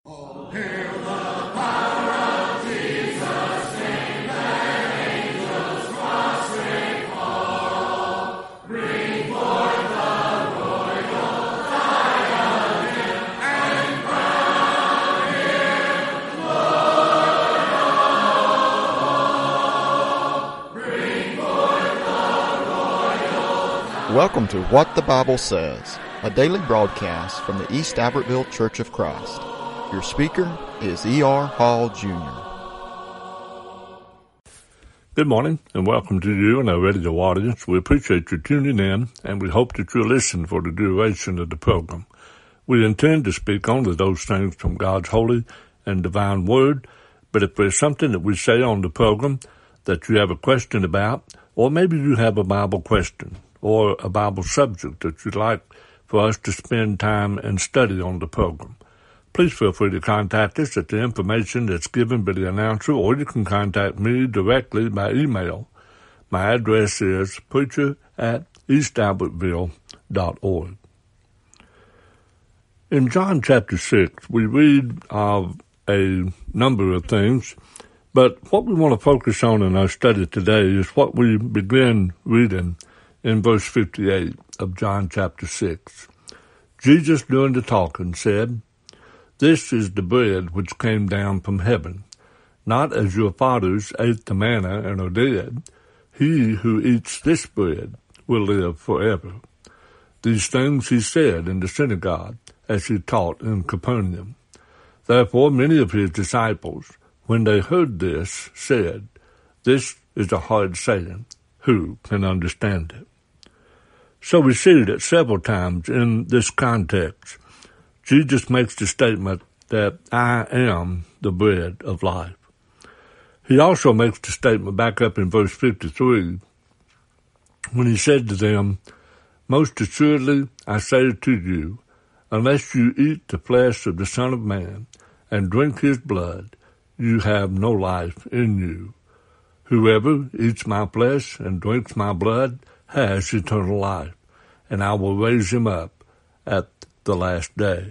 Oh, hail the power of Jesus' name, let angels prostrate fall. Bring forth the royal diadem and crown him Lord of all. Bring forth the royal diadem. Welcome to What the Bible Says, a daily broadcast from the East Albertville Church of Christ. Your speaker is E.R. Hall, Jr. Good morning, and welcome to you and our radio audience. We appreciate you tuning in, and we hope that you'll listen for the duration of the program. We intend to speak only those things from God's holy and divine word, but if there's something that we say on the program that you have a question about, or maybe you have a Bible question or a Bible subject that you'd like for us to spend time and study on the program, please feel free to contact us at the information that's given by the announcer, or you can contact me directly by email. My address is preacher@eastalbertville.org. In John chapter 6, we read of a number of things, but what we want to focus on in our study today is what we begin reading in verse 58 of John chapter 6. Jesus, during the talking, said, "This is the bread which came down from heaven, not as your fathers ate the manna and are dead. He who eats this bread will live forever." These things he said in the synagogue as he taught in Capernaum. Therefore many of his disciples, when they heard this, said, "This is a hard saying. Who can understand it?" So we see that several times in this context, Jesus makes the statement that I am the bread of life. He also makes the statement back up in verse 53 when he said to them, "Most assuredly I say to you, unless you eat the flesh of the Son of Man and drink his blood, you have no life in you. Whoever eats my flesh and drinks my blood has eternal life, and I will raise him up at the last day."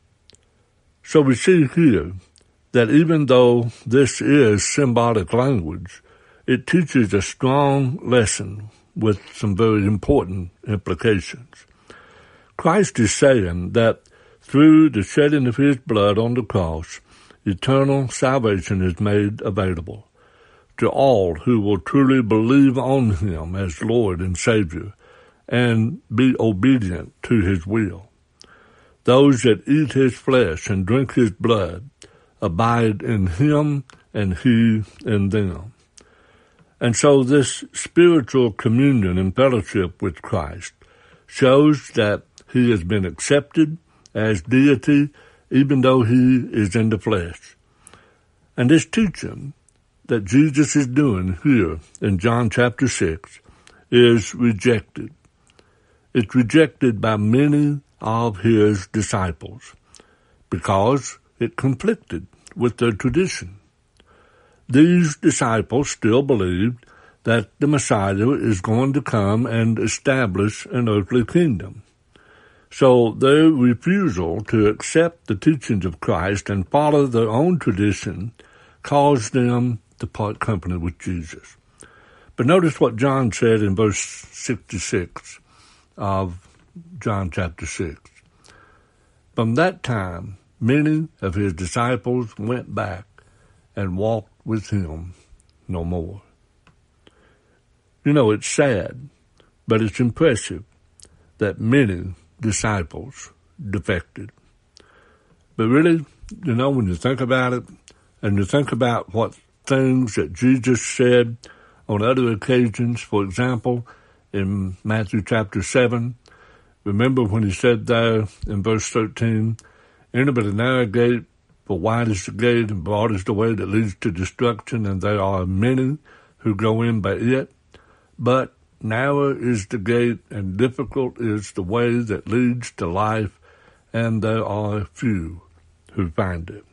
So we see here that even though this is symbolic language, it teaches a strong lesson with some very important implications. Christ is saying that through the shedding of his blood on the cross, eternal salvation is made available to all who will truly believe on him as Lord and Savior and be obedient to his will. Those that eat his flesh and drink his blood abide in him and he in them. And so this spiritual communion and fellowship with Christ shows that he has been accepted as deity even though he is in the flesh. And this teaching that Jesus is doing here in John chapter 6 is rejected. It's rejected by many of his disciples because it conflicted with their tradition. These disciples still believed that the Messiah is going to come and establish an earthly kingdom. So their refusal to accept the teachings of Christ and follow their own tradition caused them to part company with Jesus. But notice what John said in verse 66 of John chapter 6. From that time, many of his disciples went back and walked with him no more. You know, it's sad, but it's impressive that many disciples defected. But really, you know, when you think about it, and you think about what things that Jesus said on other occasions, for example, in Matthew chapter 7, remember when he said there in verse 13, "Enter by the narrow gate, for wide is the gate and broad is the way that leads to destruction, and there are many who go in by it. But narrow is the gate and difficult is the way that leads to life, and there are few who find it."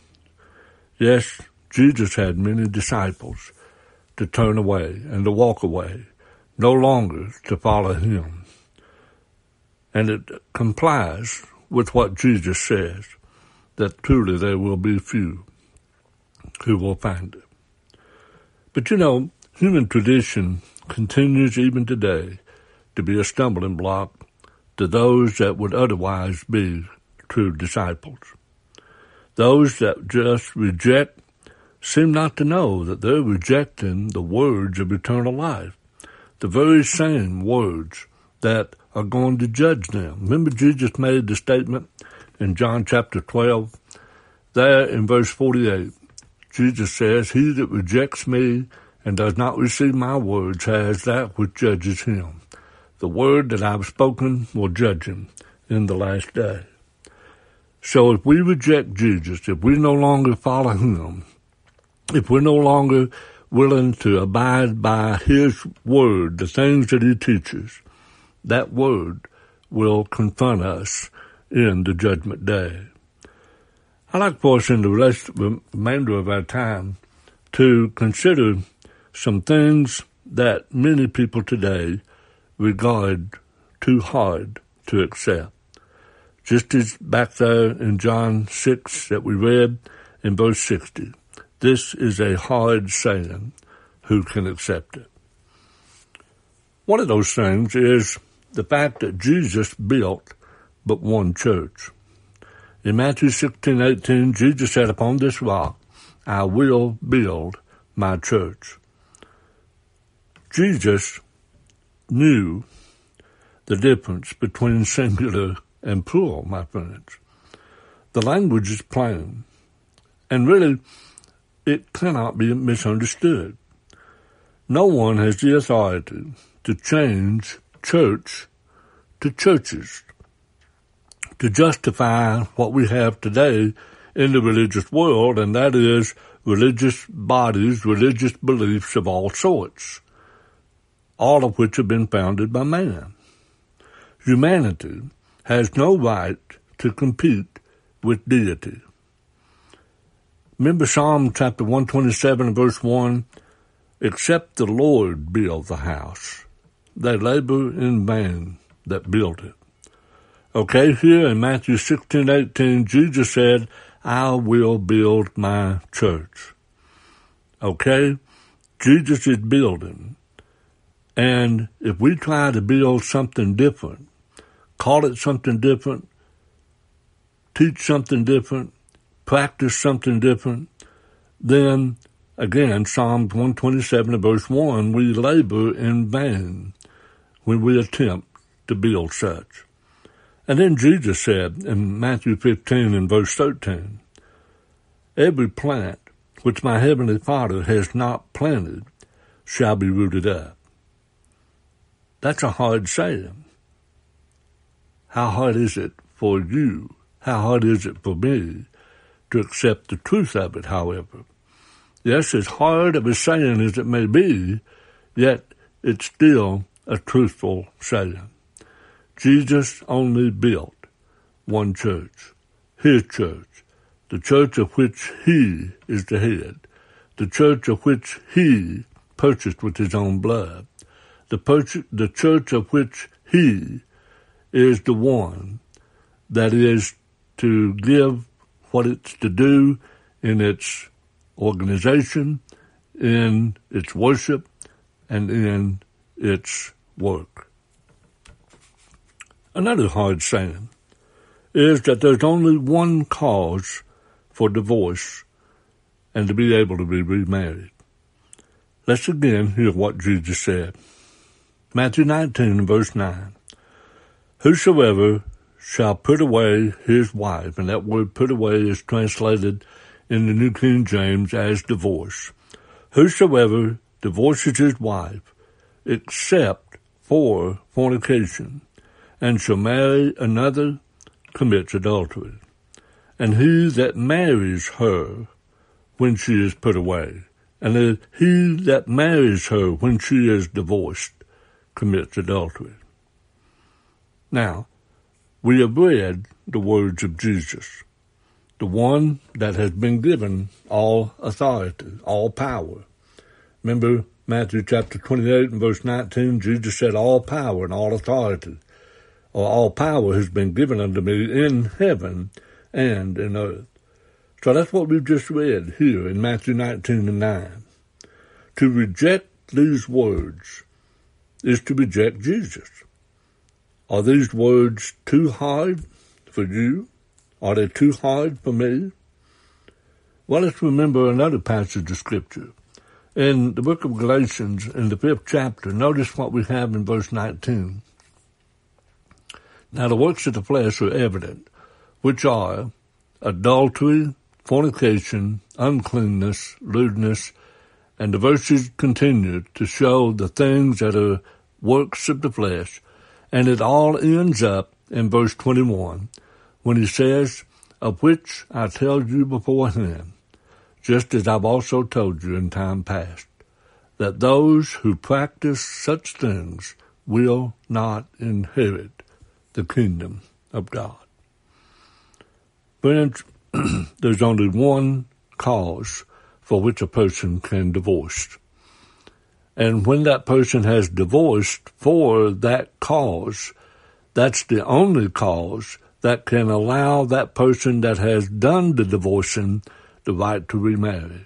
Yes, Jesus had many disciples to turn away and to walk away, no longer to follow him. And it complies with what Jesus says, that truly there will be few who will find it. But human tradition continues even today to be a stumbling block to those that would otherwise be true disciples. Those that just reject seem not to know that they're rejecting the words of eternal life, the very same words that are going to judge them. Remember, Jesus made the statement in John chapter 12, there in verse 48, Jesus says, "He that rejects me and does not receive my words has that which judges him. The word that I've spoken will judge him in the last day." So if we reject Jesus, if we no longer follow him, if we're no longer willing to abide by his word, the things that he teaches, that word will confront us in the judgment day. I'd like for us in the remainder of our time to consider some things that many people today regard too hard to accept. Just as back there in John 6 that we read in verse 60, this is a hard saying. Who can accept it? One of those things is the fact that Jesus built but one church. In Matthew 16:18, Jesus said, "Upon this rock I will build my church." Jesus knew the difference between singular and plural, my friends. The language is plain, and really, it cannot be misunderstood. No one has the authority to change church to churches, to justify what we have today in the religious world, and that is religious bodies, religious beliefs of all sorts, all of which have been founded by man. Humanity has no right to compete with deity. Remember Psalm chapter 127 verse 1, "Except the Lord build the house, they labor in vain that build it." Okay, here in Matthew 16:18, Jesus said, "I will build my church." Okay, Jesus is building. And if we try to build something different, call it something different, teach something different, practice something different, then, again, Psalm 127 verse 1, we labor in vain when we attempt to build such. And then Jesus said in Matthew 15 and verse 13, "Every plant which my heavenly Father has not planted shall be rooted up." That's a hard saying. How hard is it for you? How hard is it for me to accept the truth of it, however? Yes, as hard of a saying as it may be, yet it's still a truthful saying. Jesus only built one church, his church, the church of which he is the head, the church of which he purchased with his own blood, the church of which he is the one that is to give what it's to do in its organization, in its worship, and in its work. Another hard saying is that there's only one cause for divorce and to be able to be remarried. Let's again hear what Jesus said. Matthew 19 verse 9. "Whosoever shall put away his wife," and that word put away is translated in the New King James as divorce. "Whosoever divorces his wife, except for fornication, and shall marry another, commits adultery. And he that marries her when she is put away, and he that marries her when she is divorced, commits adultery." Now, we have read the words of Jesus, the one that has been given all authority, all power. Remember Matthew chapter 28 and verse 19, Jesus said, "All power and all authority, or all power has been given unto me in heaven and in earth." So that's what we've just read here in Matthew 19:9. To reject these words is to reject Jesus. Are these words too hard for you? Are they too hard for me? Well, let's remember another passage of Scripture. In the book of Galatians, in the 5th chapter, notice what we have in verse 19. Now the works of the flesh are evident, which are adultery, fornication, uncleanness, lewdness, and the verses continue to show the things that are works of the flesh, and it all ends up in verse 21, when he says, of which I tell you beforehand, just as I've also told you in time past, that those who practice such things will not inherit the kingdom of God. Friends, there's only one cause for which a person can divorce. And when that person has divorced for that cause, that's the only cause that can allow that person that has done the divorcing the right to remarry.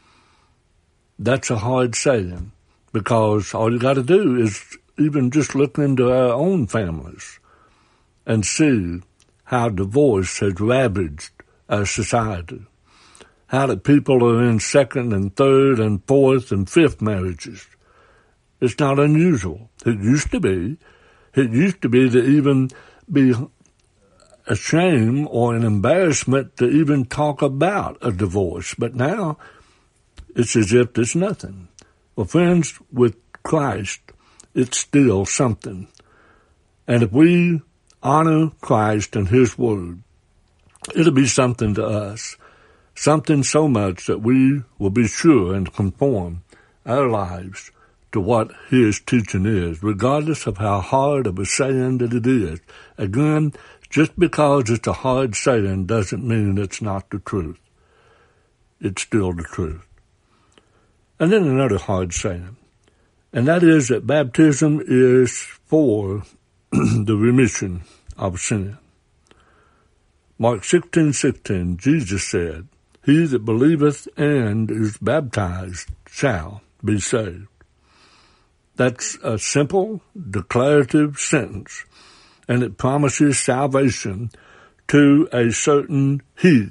That's a hard saying, because all you got to do is even just look into our own families and see how divorce has ravaged our society, how that people are in second and third and fourth and fifth marriages. It's not unusual. It used to be. It used to be to even be a shame or an embarrassment to even talk about a divorce. But now it's as if there's nothing. Well, friends, with Christ, it's still something. And if we honor Christ and His Word, it'll be something to us, something so much that we will be sure and conform our lives to what His teaching is, regardless of how hard of a saying that it is. Again, just because it's a hard saying doesn't mean it's not the truth. It's still the truth. And then another hard saying, and that is that baptism is for the remission of sin. Mark 16:16, Jesus said, he that believeth and is baptized shall be saved. That's a simple, declarative sentence, and it promises salvation to a certain he.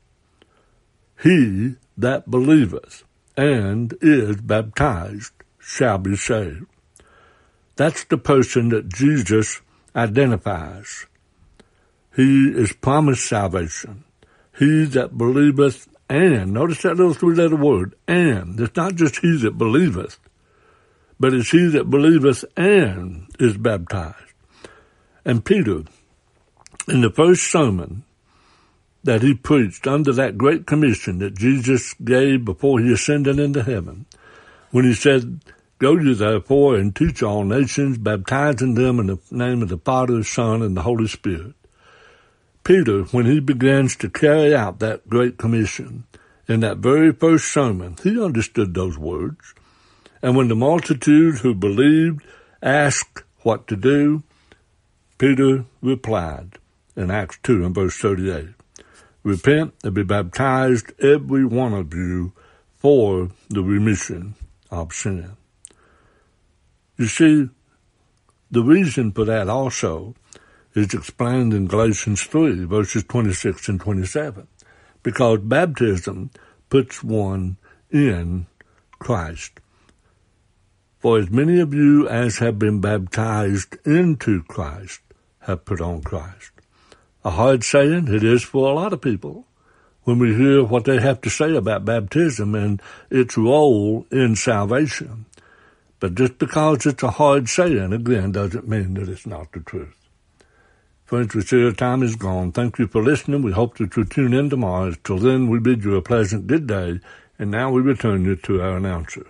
He that believeth and is baptized shall be saved. That's the person that Jesus identifies. He is promised salvation. He that believeth and, notice that little three-letter word, and. It's not just he that believeth, but it's he that believeth and is baptized. And Peter, in the first sermon that he preached under that great commission that Jesus gave before he ascended into heaven, when he said, go ye therefore and teach all nations, baptizing them in the name of the Father, Son, and the Holy Spirit. Peter, when he begins to carry out that great commission, in that very first sermon, he understood those words. And when the multitude who believed asked what to do, Peter replied in Acts 2 and verse 38, repent and be baptized, every one of you, for the remission of sin. You see, the reason for that also is explained in Galatians 3, verses 26 and 27, because baptism puts one in Christ. For as many of you as have been baptized into Christ have put on Christ. A hard saying it is for a lot of people when we hear what they have to say about baptism and its role in salvation. But just because it's a hard saying, again, doesn't mean that it's not the truth. Friends, we see our time is gone. Thank you for listening. We hope that you'll tune in tomorrow. Till then, we bid you a pleasant good day. And now we return you to our announcer.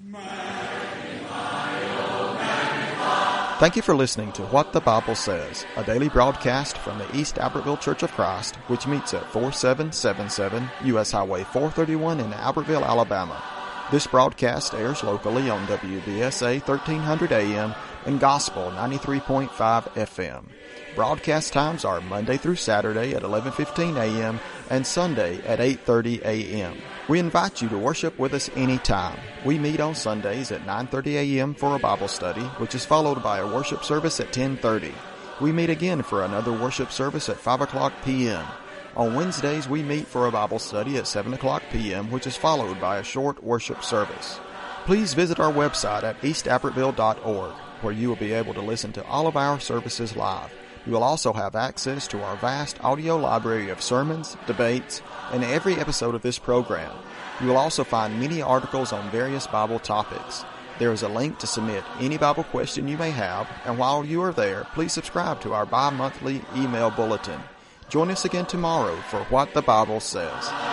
Thank you for listening to What the Bible Says, a daily broadcast from the East Albertville Church of Christ, which meets at 4777 U.S. Highway 431 in Albertville, Alabama. This broadcast airs locally on WBSA 1300 AM and Gospel 93.5 FM. Broadcast times are Monday through Saturday at 11:15 a.m. and Sunday at 8:30 a.m. We invite you to worship with us anytime. We meet on Sundays at 9:30 a.m. for a Bible study, which is followed by a worship service at 10:30. We meet again for another worship service at 5 o'clock p.m. On Wednesdays, we meet for a Bible study at 7 o'clock p.m., which is followed by a short worship service. Please visit our website at eastabbertville.org, where you will be able to listen to all of our services live. You will also have access to our vast audio library of sermons, debates, and every episode of this program. You will also find many articles on various Bible topics. There is a link to submit any Bible question you may have, and while you are there, please subscribe to our bi-monthly email bulletin. Join us again tomorrow for What the Bible Says.